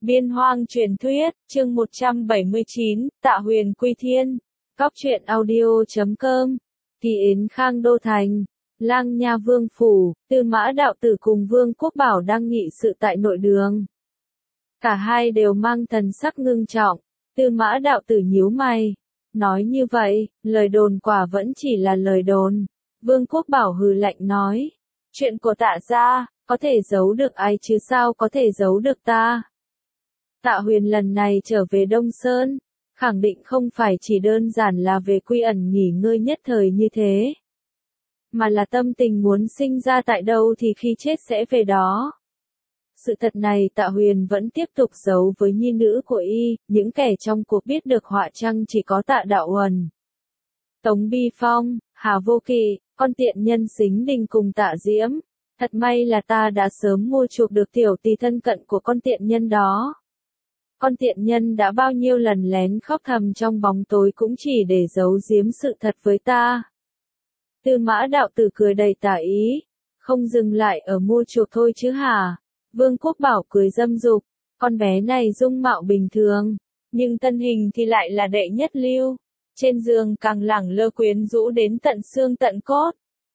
Biên Hoang truyền thuyết, chương 179, Tạ Huyền quy thiên. Cóc truyện audio.com. Kỳ Yến Khang đô thành, Lang Nha Vương phủ, Tư Mã đạo tử cùng Vương Quốc Bảo đang nghị sự tại nội đường. Cả hai đều mang thần sắc ngưng trọng. Tư Mã đạo tử nhíu mày, nói như vậy, lời đồn quả vẫn chỉ là lời đồn. Vương Quốc Bảo hừ lạnh nói, chuyện của Tạ gia, có thể giấu được ai chứ sao có thể giấu được ta. Tạ Huyền lần này trở về Đông Sơn, khẳng định không phải chỉ đơn giản là về quy ẩn nghỉ ngơi nhất thời như thế, mà là tâm tình muốn sinh ra tại đâu thì khi chết sẽ về đó. Sự thật này Tạ Huyền vẫn tiếp tục giấu với nhi nữ của y, những kẻ trong cuộc biết được họa chăng chỉ có Tạ Đạo Huần, Tống Bi Phong, Hà Vô Kỵ, con tiện nhân Sính Đình cùng Tạ Diễm. Thật may là ta đã sớm mua chuộc được tiểu tỳ thân cận của con tiện nhân đó. Con tiện nhân đã bao nhiêu lần lén khóc thầm trong bóng tối cũng chỉ để giấu giếm sự thật với ta. Tư Mã đạo tử cười đầy tà ý, không dừng lại ở mua chuộc thôi chứ hả? Vương Quốc Bảo cười dâm dục, con bé này dung mạo bình thường, nhưng thân hình thì lại là đệ nhất lưu, trên giường càng lẳng lơ quyến rũ đến tận xương tận cốt.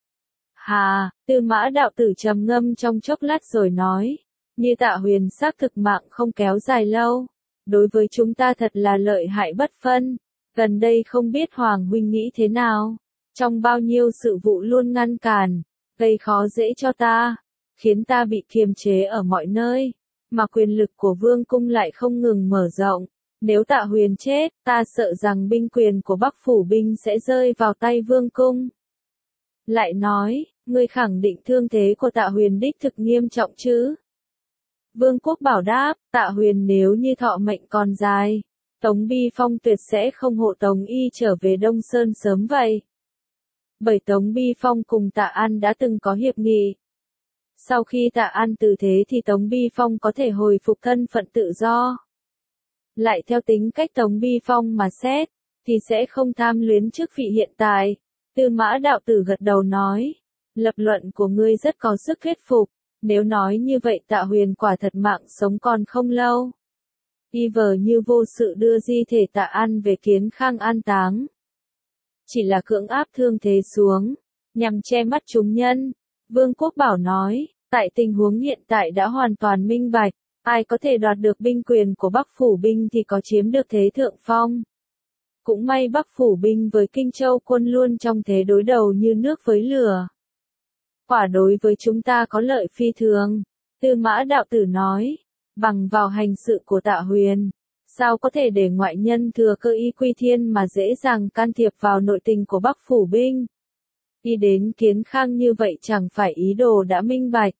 Hà, Tư Mã đạo tử trầm ngâm trong chốc lát rồi nói, như Tạ Huyền xác thực mạng không kéo dài lâu, đối với chúng ta thật là lợi hại bất phân. Gần đây không biết Hoàng huynh nghĩ thế nào, trong bao nhiêu sự vụ luôn ngăn cản, gây khó dễ cho ta, khiến ta bị kiềm chế ở mọi nơi, mà quyền lực của Vương cung lại không ngừng mở rộng. Nếu Tạ Huyền chết, ta sợ rằng binh quyền của Bắc phủ binh sẽ rơi vào tay Vương cung. Lại nói, ngươi khẳng định thương thế của Tạ Huyền đích thực nghiêm trọng chứ? Vương Quốc Bảo đáp, Tạ Huyền nếu như thọ mệnh còn dài, Tống Bi Phong tuyệt sẽ không hộ tống y trở về Đông Sơn sớm vậy. Bởi Tống Bi Phong cùng Tạ An đã từng có hiệp nghị. Sau khi Tạ An từ thế thì Tống Bi Phong có thể hồi phục thân phận tự do. Lại theo tính cách Tống Bi Phong mà xét, thì sẽ không tham luyến chức vị hiện tại. Tư Mã đạo tử gật đầu nói, lập luận của ngươi rất có sức thuyết phục, nếu nói như vậy Tạ Huyền quả thật mạng sống còn không lâu. Y vờ như vô sự đưa di thể Tạ An về Kiến Khang an táng. Chỉ là cưỡng áp thương thế xuống, nhằm che mắt chúng nhân. Vương Quốc Bảo nói, tại tình huống hiện tại đã hoàn toàn minh bạch, ai có thể đoạt được binh quyền của Bắc phủ binh thì có chiếm được thế thượng phong. Cũng may Bắc phủ binh với Kinh Châu quân luôn trong thế đối đầu như nước với lửa. Quả đối với chúng ta có lợi phi thường. Tư Mã đạo tử nói, bằng vào hành sự của Tạ Huyền, sao có thể để ngoại nhân thừa cơ y quy thiên mà dễ dàng can thiệp vào nội tình của Bắc phủ binh. Y đến Kiến Khang như vậy chẳng phải ý đồ đã minh bạch.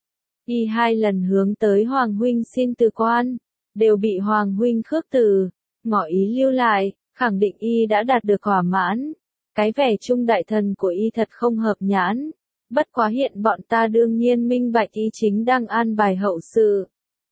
Y 2 lần hướng tới Hoàng huynh xin từ quan, đều bị Hoàng huynh khước từ, ngỏ ý lưu lại, khẳng định Y đã đạt được thỏa mãn. Cái vẻ trung đại thần của Y thật không hợp nhãn. Bất quá hiện bọn ta đương nhiên minh bạch Y chính đang an bài hậu sự.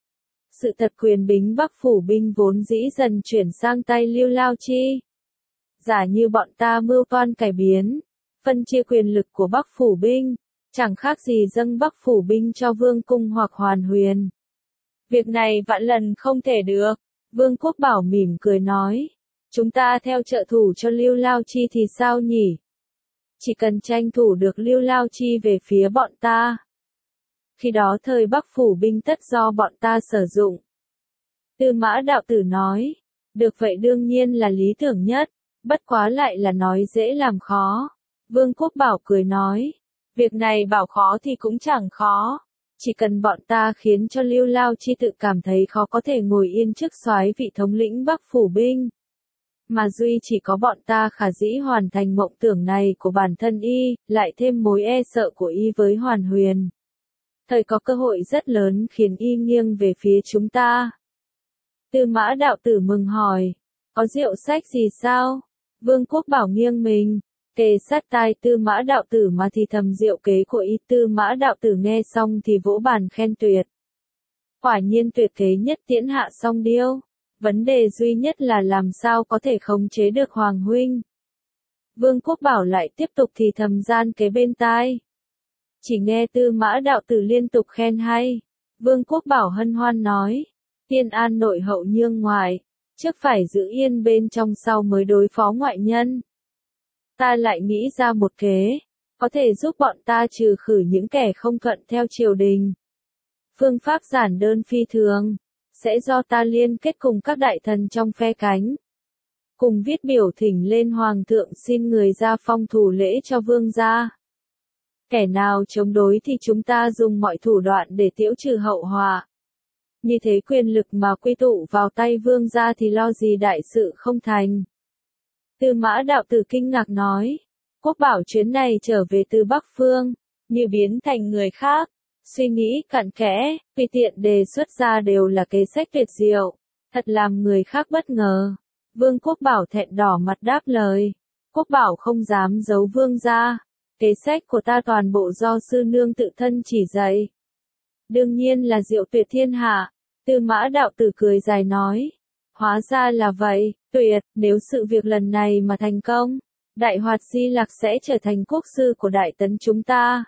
Sự thật quyền bính Bắc phủ binh vốn dĩ dần chuyển sang tay Lưu Lao Chi. Giả như bọn ta mưu toan cải biến, phân chia quyền lực của Bắc phủ binh, chẳng khác gì dâng Bắc phủ binh cho Vương cung hoặc Hoàn Huyền. Việc này vạn lần không thể được. Vương Quốc Bảo mỉm cười nói, chúng ta theo trợ thủ cho Lưu Lao Chi thì sao nhỉ? Chỉ cần tranh thủ được Lưu Lao Chi về phía bọn ta. Khi đó thời Bắc phủ binh tất do bọn ta sử dụng. Tư Mã đạo tử nói, được vậy đương nhiên là lý tưởng nhất, bất quá lại là nói dễ làm khó. Vương Quốc Bảo cười nói, việc này bảo khó thì cũng chẳng khó, chỉ cần bọn ta khiến cho Lưu Lao Chi tự cảm thấy khó có thể ngồi yên trước soái vị thống lĩnh Bắc phủ binh. Mà duy chỉ có bọn ta khả dĩ hoàn thành mộng tưởng này của bản thân y, lại thêm mối e sợ của y với Hoàn Huyền. Thời có cơ hội rất lớn khiến y nghiêng về phía chúng ta. Tư Mã đạo tử mừng hỏi, có rượu sách gì sao? Vương Quốc Bảo nghiêng mình, kề sát tai Tư Mã đạo tử mà thì thầm diệu kế của y. Tư Mã đạo tử nghe xong thì vỗ bàn khen tuyệt. Quả nhiên tuyệt thế nhất tiễn hạ song điêu. Vấn đề duy nhất là làm sao có thể khống chế được Hoàng huynh. Vương Quốc Bảo lại tiếp tục thì thầm gian kế bên tai. Chỉ nghe Tư Mã đạo tử liên tục khen hay. Vương Quốc Bảo hân hoan nói, Tiên an nội hậu nhương ngoại, trước phải giữ yên bên trong sau mới đối phó ngoại nhân. Ta lại nghĩ ra một kế, có thể giúp bọn ta trừ khử những kẻ không thuận theo triều đình. Phương pháp giản đơn phi thường, sẽ do ta liên kết cùng các đại thần trong phe cánh. Cùng viết biểu thỉnh lên hoàng thượng xin người ra phong thủ lễ cho vương gia. Kẻ nào chống đối thì chúng ta dùng mọi thủ đoạn để tiễu trừ hậu họa. Như thế quyền lực mà quy tụ vào tay vương gia thì lo gì đại sự không thành. Tư Mã Đạo Tử kinh ngạc nói, Quốc Bảo chuyến này trở về từ Bắc Phương, như biến thành người khác, suy nghĩ cặn kẽ, tùy tiện đề xuất ra đều là kế sách tuyệt diệu, thật làm người khác bất ngờ. Vương Quốc Bảo thẹn đỏ mặt đáp lời, Quốc Bảo không dám giấu vương gia, kế sách của ta toàn bộ do sư nương tự thân chỉ dạy. Đương nhiên là diệu tuyệt thiên hạ. Tư Mã Đạo Tử cười dài nói, hóa ra là vậy, tuyệt, nếu sự việc lần này mà thành công, Đại Hoạt Di Lặc sẽ trở thành quốc sư của Đại Tấn chúng ta.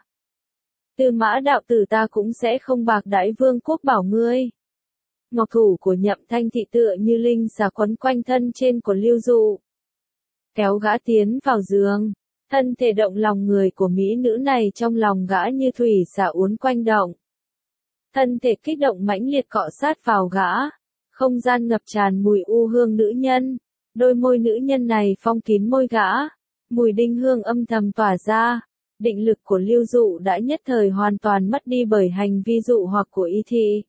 Tư Mã Đạo Tử ta cũng sẽ không bạc đãi Vương Quốc Bảo ngươi. Ngọc thủ của Nhậm Thanh Thị tựa như linh xà quấn quanh thân trên của Lưu Dụ. Kéo gã tiến vào giường, thân thể động lòng người của mỹ nữ này trong lòng gã như thủy xà uốn quanh động. Thân thể kích động mãnh liệt cọ sát vào gã, không gian ngập tràn mùi u hương nữ nhân, đôi môi nữ nhân này phong kín môi gã, mùi đinh hương âm thầm tỏa ra, định lực của Lưu Dụ đã nhất thời hoàn toàn mất đi bởi hành vi dụ hoặc của Y Thị.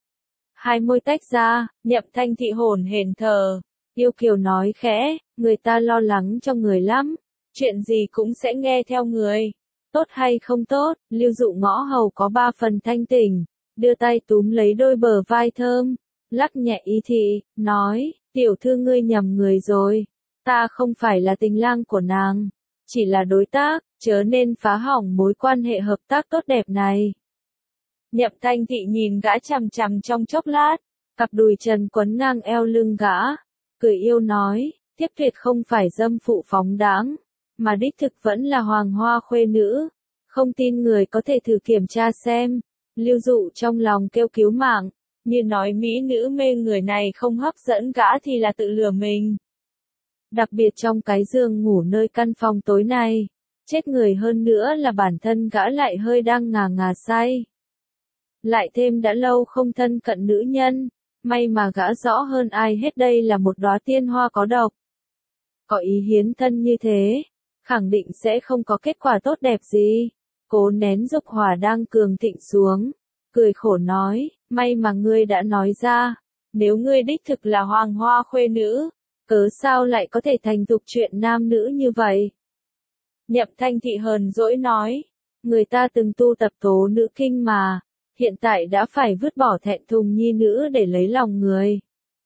Hai môi tách ra, Nhậm Thanh Thị hổn hển thở, yêu kiều nói khẽ, người ta lo lắng cho người lắm, chuyện gì cũng sẽ nghe theo người, tốt hay không tốt, Lưu Dụ ngõ hầu có 3 phần thanh tỉnh. Đưa tay túm lấy đôi bờ vai thơm, lắc nhẹ Y Thị, nói, tiểu thư ngươi nhầm người rồi, ta không phải là tình lang của nàng, chỉ là đối tác, chớ nên phá hỏng mối quan hệ hợp tác tốt đẹp này. Nhậm Thanh Thị nhìn gã chằm chằm trong chốc lát, cặp đùi trần quấn ngang eo lưng gã, cười yêu nói, thiếp tuyệt không phải dâm phụ phóng đãng, mà đích thực vẫn là hoàng hoa khuê nữ, không tin người có thể thử kiểm tra xem. Lưu Dụ trong lòng kêu cứu mạng, như nói mỹ nữ mê người này không hấp dẫn gã thì là tự lừa mình. Đặc biệt trong cái giường ngủ nơi căn phòng tối này, chết người hơn nữa là bản thân gã lại hơi đang ngà ngà say. Lại thêm đã lâu không thân cận nữ nhân, may mà gã rõ hơn ai hết đây là một đóa tiên hoa có độc. Có ý hiến thân như thế, khẳng định sẽ không có kết quả tốt đẹp gì. Cố nén dục hỏa đang cường thịnh xuống, cười khổ nói, may mà ngươi đã nói ra, nếu ngươi đích thực là hoàng hoa khuê nữ, cớ sao lại có thể thành tục chuyện nam nữ như vậy? Nhậm Thanh Thị hờn dỗi nói, người ta từng tu tập tố nữ kinh mà, hiện tại đã phải vứt bỏ thẹn thùng nhi nữ để lấy lòng người.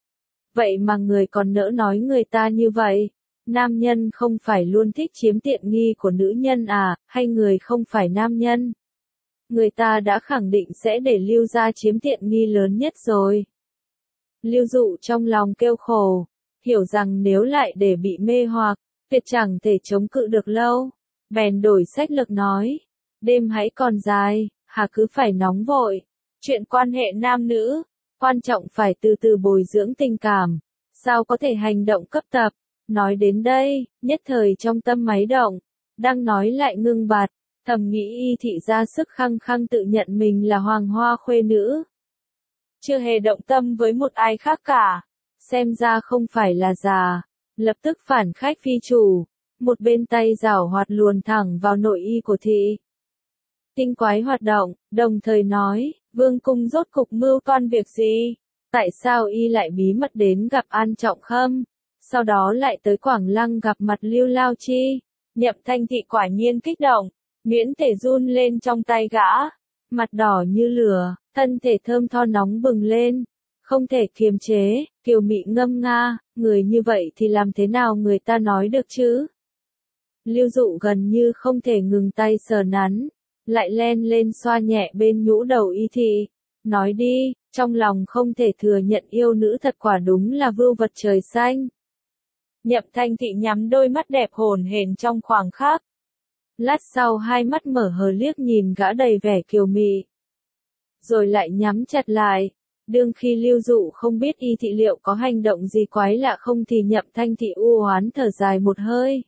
Vậy mà người còn nỡ nói người ta như vậy? Nam nhân không phải luôn thích chiếm tiện nghi của nữ nhân à, hay người không phải nam nhân? Người ta đã khẳng định sẽ để Lưu gia chiếm tiện nghi lớn nhất rồi. Lưu Dụ trong lòng kêu khổ, hiểu rằng nếu lại để bị mê hoặc, tuyệt chẳng thể chống cự được lâu. Bèn đổi sách lược nói, đêm hãy còn dài, hà cứ phải nóng vội. Chuyện quan hệ nam nữ, quan trọng phải từ từ bồi dưỡng tình cảm, sao có thể hành động cấp tập. Nói đến đây, nhất thời trong tâm máy động, đang nói lại ngưng bặt, thầm nghĩ Y Thị ra sức khăng khăng tự nhận mình là hoàng hoa khuê nữ. Chưa hề động tâm với một ai khác cả, xem ra không phải là già, lập tức phản khách phi chủ, một bên tay giảo hoạt luồn thẳng vào nội y của Thị. Tinh quái hoạt động, đồng thời nói, vương cung rốt cục mưu toan việc gì? Tại sao y lại bí mật đến gặp An Trọng Khâm? Sau đó lại tới Quảng Lăng gặp mặt Lưu Lao Chi. Nhậm Thanh Thị quả nhiên kích động, nhuyễn thể run lên trong tay gã, mặt đỏ như lửa, thân thể thơm tho nóng bừng lên, không thể kiềm chế, kiều mị ngâm nga, người như vậy thì làm thế nào người ta nói được chứ? Lưu Dụ gần như không thể ngừng tay sờ nắn, lại len lên xoa nhẹ bên nhũ đầu Y Thị, nói đi, trong lòng không thể thừa nhận yêu nữ thật quả đúng là vưu vật trời xanh. Nhậm Thanh Thị nhắm đôi mắt đẹp hồn hển trong khoảng khắc. Lát sau hai mắt mở hờ liếc nhìn gã đầy vẻ kiều mị. Rồi lại nhắm chặt lại, Đương khi Lưu Dụ không biết Y Thị liệu có hành động gì quái lạ không thì Nhậm Thanh Thị u oán thở dài một hơi.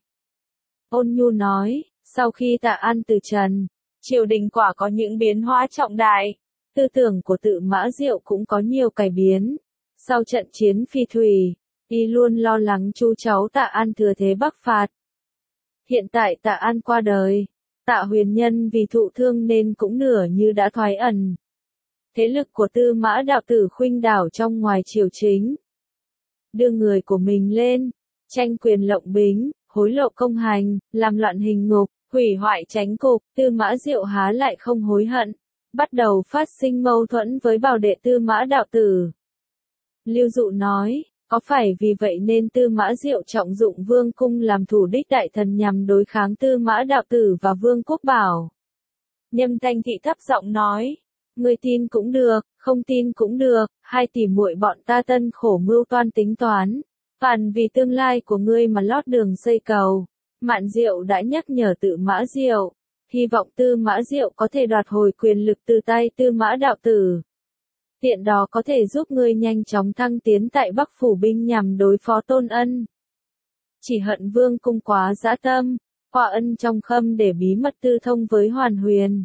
Ôn nhu nói, sau khi Tạ An từ trần, triều đình quả có những biến hóa trọng đại, tư tưởng của Tự Mã Diệu cũng có nhiều cải biến. Sau trận chiến Phi Thủy, y luôn lo lắng chú cháu Tạ An thừa thế bắc phạt. Hiện tại Tạ An qua đời, Tạ Huyền Nhân vì thụ thương nên cũng nửa như đã thoái ẩn. Thế lực của Tư Mã đạo tử khuynh đảo trong ngoài triều chính. Đưa người của mình lên, tranh quyền lộng bính, hối lộ công hành, làm loạn hình ngục, hủy hoại chánh cục, Tư Mã Diệu há lại không hối hận, bắt đầu phát sinh mâu thuẫn với bảo đệ Tư Mã đạo tử. Lưu Dụ nói, có phải vì vậy nên Tư Mã Diệu trọng dụng Vương Cung làm thủ đích đại thần nhằm đối kháng Tư Mã đạo tử và Vương Quốc Bảo? Nhâm Thanh Thị thấp giọng nói, ngươi tin cũng được, không tin cũng được, hai tỷ muội bọn ta tân khổ mưu toan tính toán, phản vì tương lai của ngươi mà lót đường xây cầu. Mạn Diệu đã nhắc nhở Tư Mã Diệu, hy vọng Tư Mã Diệu có thể đoạt hồi quyền lực từ tay Tư Mã đạo tử. Tiện đó có thể giúp ngươi nhanh chóng thăng tiến tại Bắc phủ binh nhằm đối phó Tôn Ân. Chỉ hận Vương Cung quá dã tâm, Hoa Ân trong khâm để bí mật tư thông với Hoàn Huyền,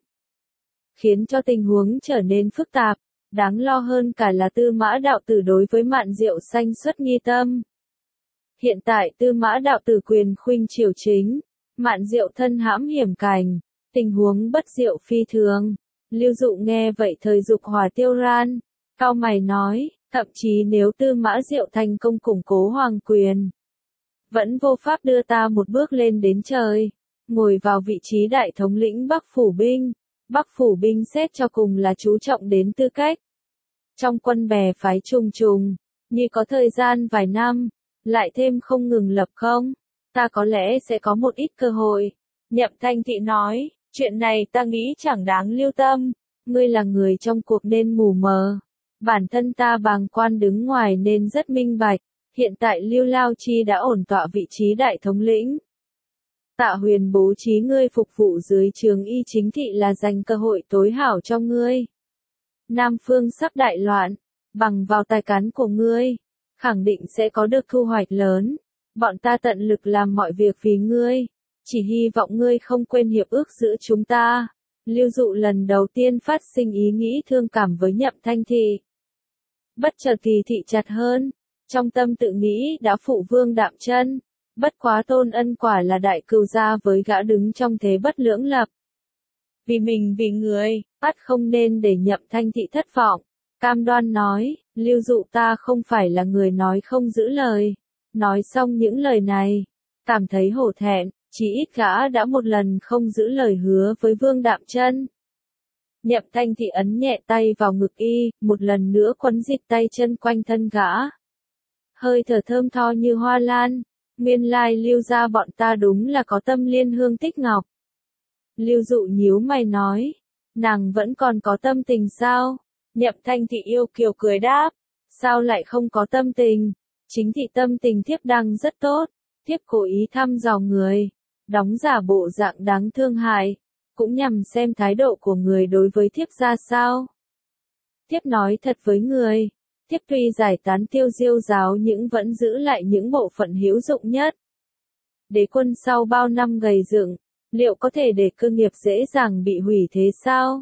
khiến cho tình huống trở nên phức tạp. Đáng lo hơn cả là Tư Mã đạo tử đối với Mạn Diệu sanh xuất nghi tâm. Hiện tại Tư Mã đạo tử quyền khuynh triều chính, Mạn Diệu thân hãm hiểm cảnh, tình huống bất diệu phi thường. Lưu Dụ nghe vậy thời dục hỏa tiêu ran, cau mày nói, thậm chí nếu Tư Mã Diệu thành công củng cố hoàng quyền, vẫn vô pháp đưa ta một bước lên đến trời, ngồi vào vị trí đại thống lĩnh Bắc phủ binh. Bắc phủ binh xét cho cùng là chú trọng đến tư cách. Trong quân bè phái trùng trùng, như có thời gian vài năm, lại thêm không ngừng lập không, ta có lẽ sẽ có một ít cơ hội. Nhậm Thanh Thị nói, chuyện này ta nghĩ chẳng đáng lưu tâm, ngươi là người trong cuộc nên mù mờ. Bản thân ta bàng quan đứng ngoài nên rất minh bạch, hiện tại Lưu Lao Chi đã ổn tọa vị trí đại thống lĩnh. Tạ Huyền bố trí ngươi phục vụ dưới trường Y chính thị là dành cơ hội tối hảo cho ngươi. Nam phương sắp đại loạn, bằng vào tài cán của ngươi, khẳng định sẽ có được thu hoạch lớn. Bọn ta tận lực làm mọi việc vì ngươi, chỉ hy vọng ngươi không quên hiệp ước giữa chúng ta. Lưu Dụ lần đầu tiên phát sinh ý nghĩ thương cảm với Nhậm Thanh Thị. Bất chợt Kỳ Thị chặt hơn, trong tâm tự nghĩ đã phụ vương đạm chân. Bất quá Tôn Ân quả là đại cừu gia với gã đứng trong thế bất lưỡng lập. Vì mình vì người, ắt không nên để Nhậm Thanh Thị thất vọng. Cam đoan nói, Lưu Dụ ta không phải là người nói không giữ lời. Nói xong những lời này, cảm thấy hổ thẹn, chỉ ít gã đã một lần không giữ lời hứa với Vương Đạm Chân. Nhậm Thanh Thị ấn nhẹ tay vào ngực y, một lần nữa quấn dịch tay chân quanh thân gã. Hơi thở thơm tho như hoa lan. Nguyên lai Lưu gia bọn ta đúng là có tâm liên hương tích ngọc. Lưu Dụ nhíu mày nói, nàng vẫn còn có tâm tình sao? Nhậm Thanh Thị yêu kiều cười đáp, sao lại không có tâm tình? Chính thị tâm tình thiếp đang rất tốt, thiếp cố ý thăm dò người, đóng giả bộ dạng đáng thương hại, cũng nhằm xem thái độ của người đối với thiếp ra sao. Thiếp nói thật với người. Thiếp tuy giải tán Tiêu Diêu giáo nhưng vẫn giữ lại những bộ phận hữu dụng nhất. Đế quân sau bao năm gầy dựng, liệu có thể để cơ nghiệp dễ dàng bị hủy thế sao?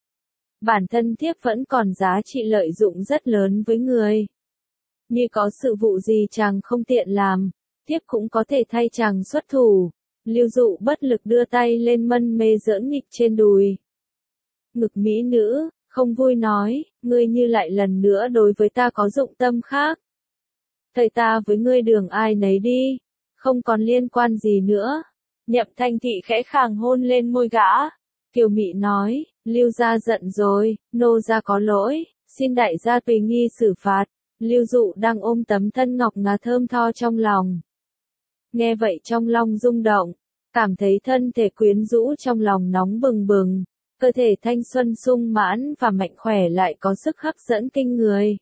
Bản thân thiếp vẫn còn giá trị lợi dụng rất lớn với người. Như có sự vụ gì chàng không tiện làm, thiếp cũng có thể thay chàng xuất thủ. Lưu Dụ bất lực đưa tay lên mân mê giỡn nghịch trên đùi. Ngực mỹ nữ. Không vui nói, ngươi như lại lần nữa đối với ta có dụng tâm khác. Thời ta với ngươi đường ai nấy đi, không còn liên quan gì nữa. Nhậm Thanh Thị khẽ khàng hôn lên môi gã. Kiều Mị nói, Lưu gia giận rồi, nô gia có lỗi, xin đại gia tùy nghi xử phạt. Lưu Dụ đang ôm tấm thân ngọc ngà thơm tho trong lòng. Nghe vậy trong lòng rung động, cảm thấy thân thể quyến rũ trong lòng nóng bừng bừng. Cơ thể thanh xuân sung mãn và mạnh khỏe lại có sức hấp dẫn kinh người.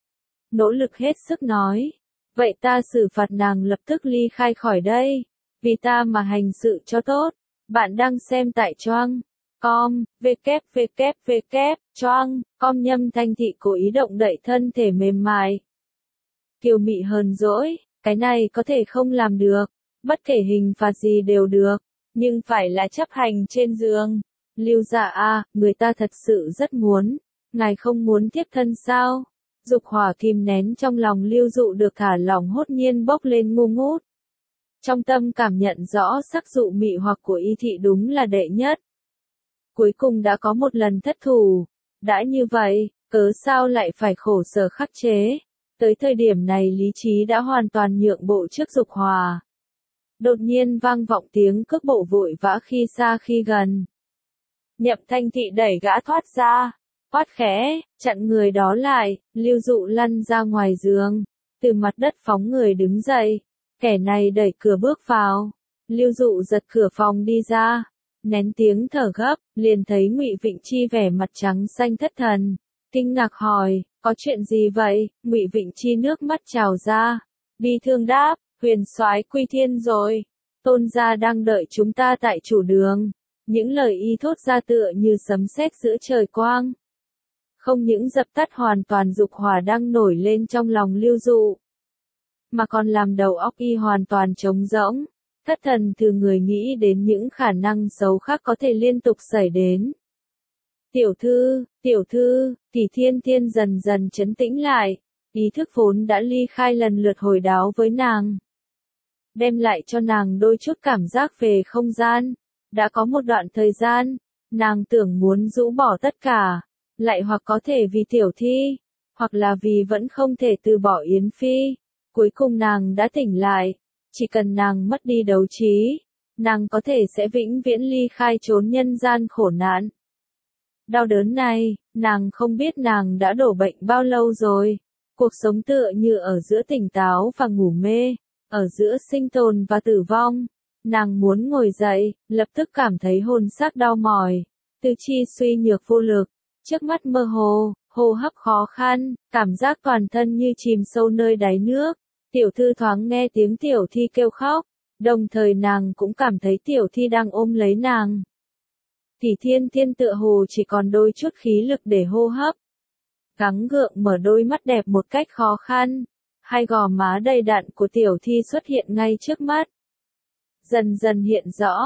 Nỗ lực hết sức nói, vậy ta xử phạt nàng lập tức ly khai khỏi đây, vì ta mà hành sự cho tốt. Bạn đang xem tại Choang. com, choang, com. Nhâm Thanh Thị cố ý động đậy thân thể mềm mại. Kiều Mị hờn dỗi, cái này có thể không làm được, bất kể hình phạt gì đều được, nhưng phải là chấp hành trên giường. Lưu Dạ a, người ta thật sự rất muốn, ngài không muốn tiếp thân sao? Dục hỏa kìm nén trong lòng Lưu Dụ được thả lỏng hốt nhiên bốc lên ngu ngút. Trong tâm cảm nhận rõ sắc dụ mị hoặc của Y Thị đúng là đệ nhất. Cuối cùng đã có một lần thất thủ, đã như vậy, cớ sao lại phải khổ sở khắc chế? Tới thời điểm này lý trí đã hoàn toàn nhượng bộ trước dục hòa. Đột nhiên vang vọng tiếng cước bộ vội vã khi xa khi gần. Nhậm Thanh Thị đẩy gã thoát ra, quát khẽ, chặn người đó lại. Lưu Dụ lăn ra ngoài giường, từ mặt đất phóng người đứng dậy. Kẻ này đẩy cửa bước vào. Lưu Dụ giật cửa phòng đi ra, nén tiếng thở gấp, liền thấy Ngụy Vịnh Chi vẻ mặt trắng xanh thất thần, kinh ngạc hỏi, có chuyện gì vậy? Ngụy Vịnh Chi nước mắt trào ra, bi thương đáp, huyền soái quy thiên rồi, tôn gia đang đợi chúng ta tại chủ đường. Những lời y thốt ra tựa như sấm sét giữa trời quang, không những dập tắt hoàn toàn dục hỏa đang nổi lên trong lòng Lưu Dụ, mà còn làm đầu óc y hoàn toàn trống rỗng, thất thần từ người nghĩ đến những khả năng xấu khác có thể liên tục xảy đến. Tiểu thư, Tỷ Thiên Thiên dần dần trấn tĩnh lại, ý thức vốn đã ly khai lần lượt hồi đáo với nàng, đem lại cho nàng đôi chút cảm giác về không gian. Đã có một đoạn thời gian, nàng tưởng muốn rũ bỏ tất cả, lại hoặc có thể vì Tiểu Thi, hoặc là vì vẫn không thể từ bỏ Yến Phi. Cuối cùng nàng đã tỉnh lại, chỉ cần nàng mất đi đấu trí, nàng có thể sẽ vĩnh viễn ly khai chốn nhân gian khổ nạn. Đau đớn này, nàng không biết nàng đã đổ bệnh bao lâu rồi. Cuộc sống tựa như ở giữa tỉnh táo và ngủ mê, ở giữa sinh tồn và tử vong. Nàng muốn ngồi dậy, lập tức cảm thấy hồn xác đau mỏi, tứ chi suy nhược vô lực, trước mắt mơ hồ, hô hấp khó khăn, cảm giác toàn thân như chìm sâu nơi đáy nước. Tiểu thư thoáng nghe tiếng Tiểu Thi kêu khóc, đồng thời nàng cũng cảm thấy Tiểu Thi đang ôm lấy nàng. Tỷ Thiên Thiên tựa hồ chỉ còn đôi chút khí lực để hô hấp, gắng gượng mở đôi mắt đẹp một cách khó khăn, hai gò má đầy đặn của Tiểu Thi xuất hiện ngay trước mắt. Dần dần hiện rõ,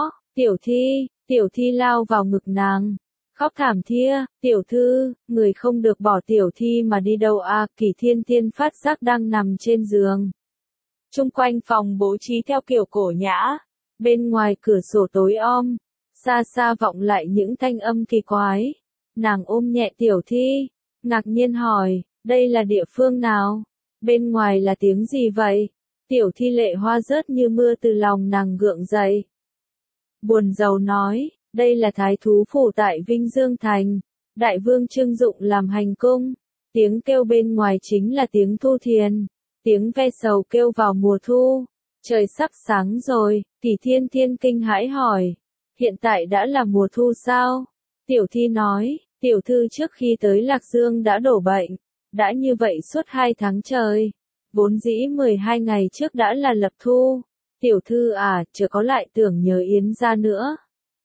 Tiểu Thi lao vào ngực nàng, khóc thảm thia, tiểu thư, người không được bỏ Tiểu Thi mà đi đâu à? Kỷ Thiên Thiên phát giác đang nằm trên giường. Chung quanh phòng bố trí theo kiểu cổ nhã, bên ngoài cửa sổ tối om, xa xa vọng lại những thanh âm kỳ quái. Nàng ôm nhẹ Tiểu Thi, ngạc nhiên hỏi, đây là địa phương nào? Bên ngoài là tiếng gì vậy? Tiểu Thi lệ hoa rớt như mưa từ lòng nàng gượng dậy. Buồn rầu nói, đây là thái thú phủ tại Vinh Dương Thành, đại vương trưng dụng làm hành cung. Tiếng kêu bên ngoài chính là tiếng thu thiền, tiếng ve sầu kêu vào mùa thu. Trời sắp sáng rồi, Kỷ Thiên Thiên kinh hãi hỏi, hiện tại đã là mùa thu sao? Tiểu Thi nói, tiểu thư trước khi tới Lạc Dương đã đổ bệnh, đã như vậy suốt 2 tháng trời. Vốn dĩ 12 ngày trước đã là lập thu. Tiểu thư à, chớ có lại tưởng nhớ Yến gia nữa.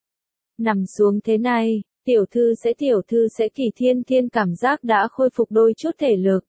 Nằm xuống thế này, tiểu thư sẽ Kỷ Thiên Thiên cảm giác đã khôi phục đôi chút thể lực.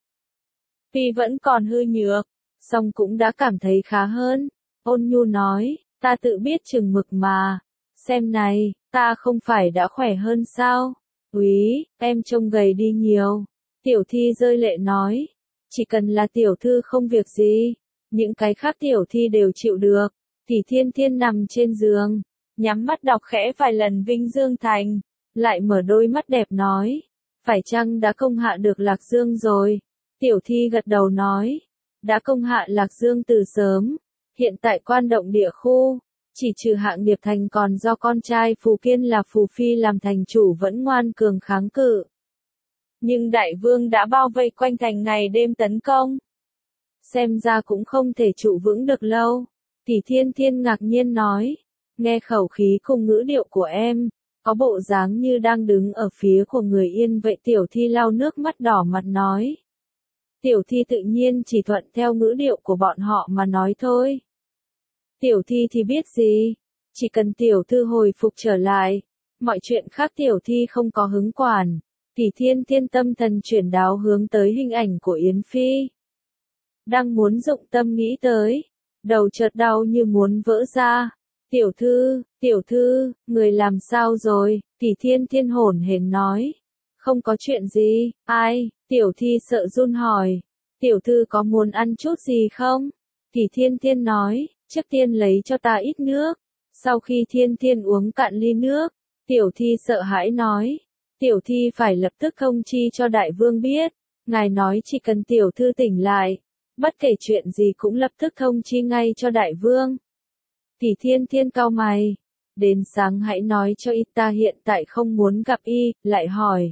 Vì vẫn còn hư nhược, song cũng đã cảm thấy khá hơn. Ôn nhu nói, ta tự biết chừng mực mà. Xem này, ta không phải đã khỏe hơn sao? Úy, em trông gầy đi nhiều. Tiểu Thi rơi lệ nói, chỉ cần là tiểu thư không việc gì, những cái khác tiểu thi đều chịu được. Kỷ Thiên Thiên nằm trên giường, nhắm mắt đọc khẽ vài lần Vinh Dương Thành, lại mở đôi mắt đẹp nói, phải chăng đã công hạ được Lạc Dương rồi? Tiểu Thi gật đầu nói, đã công hạ Lạc Dương từ sớm, hiện tại quan động địa khu, chỉ trừ Hạng Điệp Thành còn do con trai Phù Kiên là Phù Phi làm thành chủ vẫn ngoan cường kháng cự. Nhưng đại vương đã bao vây quanh thành ngày đêm tấn công. Xem ra cũng không thể trụ vững được lâu. Kỷ Thiên Thiên ngạc nhiên nói, nghe khẩu khí cùng ngữ điệu của em, có bộ dáng như đang đứng ở phía của người Yên vậy. Tiểu Thi lau nước mắt đỏ mặt nói. Tiểu Thi tự nhiên chỉ thuận theo ngữ điệu của bọn họ mà nói thôi. Tiểu Thi thì biết gì, chỉ cần tiểu thư hồi phục trở lại, Mọi chuyện khác Tiểu Thi không có hứng quản. Tỷ Thiên Thiên tâm thần chuyển đáo hướng tới hình ảnh của Yến Phi. Đang muốn dụng tâm nghĩ tới, đầu chợt đau như muốn vỡ ra. Tiểu thư, người làm sao rồi? Tỷ Thiên Thiên hổn hển nói. Không có chuyện gì, ai? Tiểu Thi sợ run hỏi. Tiểu thư có muốn ăn chút gì không? Tỷ Thiên Thiên nói, trước tiên lấy cho ta ít nước. Sau khi Thiên Thiên uống cạn ly nước, Tiểu Thi sợ hãi nói. Tiểu Thi phải lập tức thông chi cho đại vương biết. Ngài nói chỉ cần tiểu thư tỉnh lại, bất kể chuyện gì cũng lập tức thông chi ngay cho đại vương. Tỷ Thiên Thiên cau mày. Đến sáng hãy nói cho y, ta hiện tại không muốn gặp y, lại hỏi.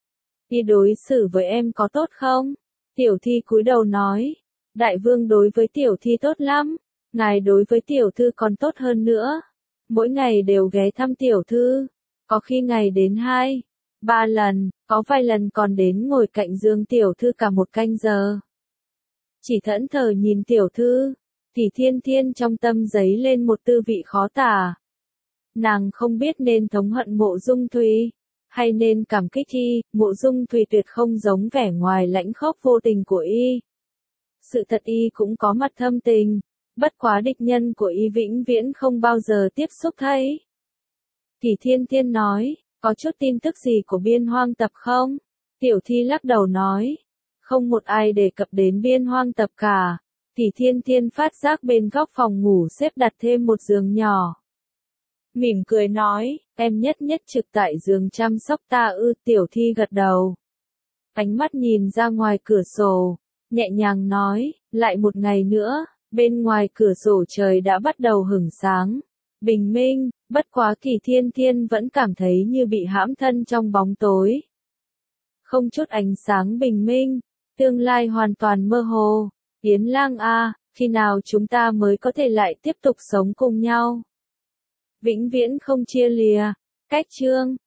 Y đối xử với em có tốt không? Tiểu Thi cúi đầu nói. Đại vương đối với Tiểu Thi tốt lắm. Ngài đối với tiểu thư còn tốt hơn nữa. Mỗi ngày đều ghé thăm tiểu thư. Có khi ngày đến 2, 3 lần, có vài lần còn đến ngồi cạnh giường tiểu thư cả 1 canh giờ. Chỉ thẫn thờ nhìn tiểu thư, Tỷ Thiên Thiên trong tâm dấy lên một tư vị khó tả. Nàng không biết nên thống hận Mộ Dung Thùy, hay nên cảm kích y. Mộ Dung Thùy tuyệt không giống vẻ ngoài lãnh khốc vô tình của y. Sự thật y cũng có mặt thâm tình, bất quá địch nhân của y vĩnh viễn không bao giờ tiếp xúc thấy. Tỷ Thiên Thiên nói, có chút tin tức gì của Biên Hoang Tập không? Tiểu Thi lắc đầu nói, không một ai đề cập đến Biên Hoang Tập cả. Tỷ Thiên Thiên phát giác bên góc phòng ngủ xếp đặt thêm một giường nhỏ. Mỉm cười nói, em nhất trực tại giường chăm sóc ta ư? Tiểu Thi gật đầu. Ánh mắt nhìn ra ngoài cửa sổ, nhẹ nhàng nói, lại một ngày nữa, bên ngoài cửa sổ trời đã bắt đầu hửng sáng. Bình minh, bất quá Kỳ Thiên Thiên vẫn cảm thấy như bị hãm thân trong bóng tối. Không chút ánh sáng bình minh, tương lai hoàn toàn mơ hồ. Yến Lang a, khi nào chúng ta mới có thể lại tiếp tục sống cùng nhau? Vĩnh viễn không chia lìa. Cách chương